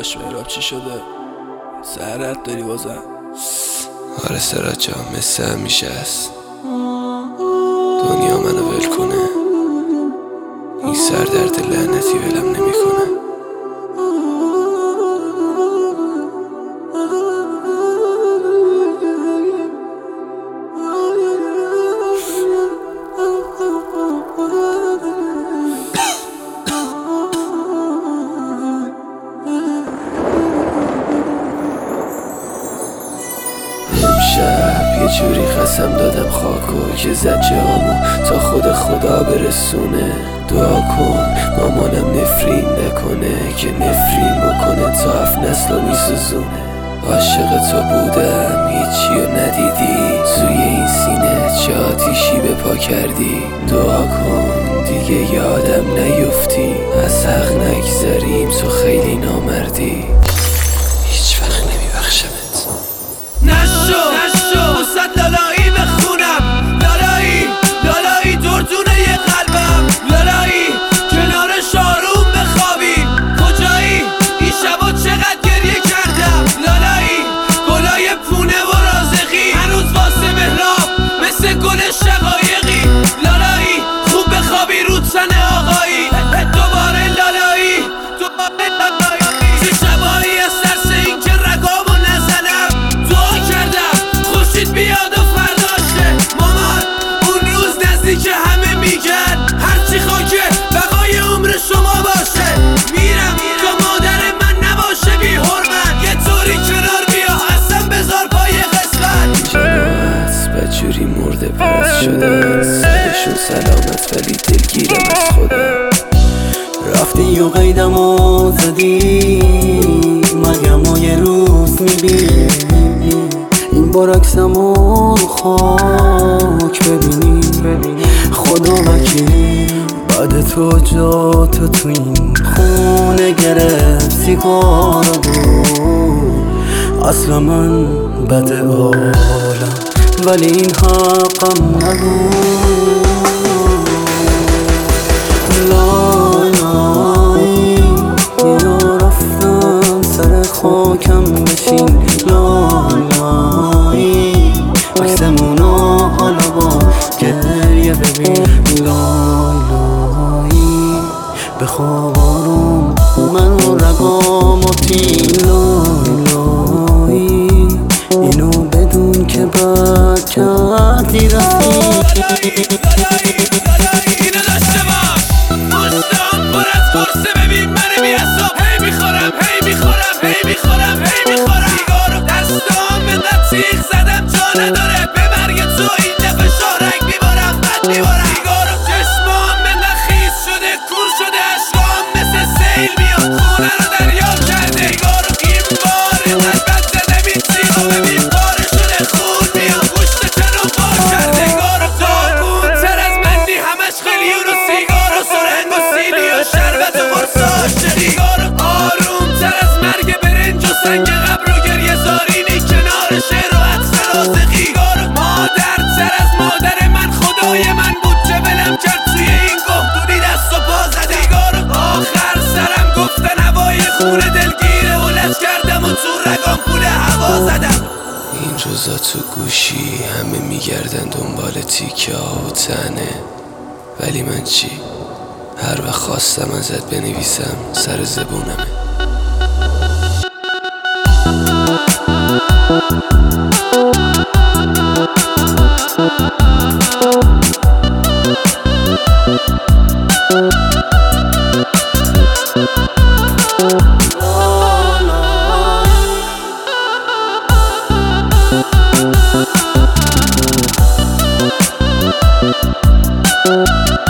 داداش مهراب چی شده؟ سرت داری بازم؟ آره سرات جان، مثل همیشه است. دنیا منو ول کنه، این سردرد لعنتی ولم نمیکنه. امشب یه جوری قسم دادم خاکو که زد جامو تا خدا برسونه. دعا کن مامانم نفرین نکنه که نفرین بکنه تا 7 نسلو میسوزونه. عاشق تو بودم هیچی رو ندیدی، توی این سینه چه آتیشی به پا کردی. دعا کن دیگه یادم نیفتی، از حق نگذریم تو خیلی نامردی. هیچ وقت نمیبخشمت. نشو وسط لالایی بخونم، لالایی دردونه یه قلبم، لالایی کنار شاروم بخوابی. کجایی این شبا چقدر گریه کردم، لالایی گلای پونه و رازقی هنوز واسه مهراب مثل گل شقایقی. لالایی خوب بخوابی رو تن آقایی، دوباره لالایی چه شبایی از ترس این که رگامو نزنم دعا کردم خورشید بیاد و فرداشه. مامان اون روز نزدیک همه میگن هرچی خاکه بقای عمر شما باشه. میرم تا مادر من نباشه بی حرمت، یه طوری کنار بیا اصلا بذار پای قسمت. جماعت بدجوری مرده پرست شدن، سرشون سلامت ولی دلگیرم از خودم. رفتی و قیدمو زدی، مرگمو یه روز میبینی. این بار عکسمو رو خاک ببینی، خدا وکیلی بعد تو جا تو این خونه گرفت سیگارو بود. اصلا من بد عالم ولی این حقم نبود. خاکم بشین لالایی، عکسمونو حالا با گریه ببین. لالایی بخواب آروم من و رگام و تین. لالایی اینو بدون که بد کردی رفتی. اینو داشته باش مستان پر از قرصه، ببین من بی حساب هی میخورم سیگارو دستام بدن سیخ زدم جا نداره، به مرگ تو این دفعه شارک میبارم بد میبارم. سیگارو چشمام بدن خیز شده کور شده، اشکام مثل سیل میاد خونه رو دریا کرده. سیگارو این بار اینقدر بد زدم این سیگا ببین پاره شده خون میاد گوشت چنو پار کرده. سیگارو داغون تر از مندی همش خیلیون و سیگارو سرنگ و سیلی و شربت و قرصاش. سیگارو آروم تر از مرگ برنج و سنگ قبر و گریه زارینی کنار شعر و عطر رازقی. سیگارو مادر تر از مادر من خدای من بود چه ولم کرد توی این گهدونی دست و پا زده. سیگارو آخر سرم گفتن هوای خونه دلگیره و لج کردم و تو رگام پول هوا زدم. این روزا تو گوشی همه میگردن دنبال تیکه ها و تنه، ولی من چی؟ هر وقت خواستم ازت بنویسم سر زبونمه. لالایی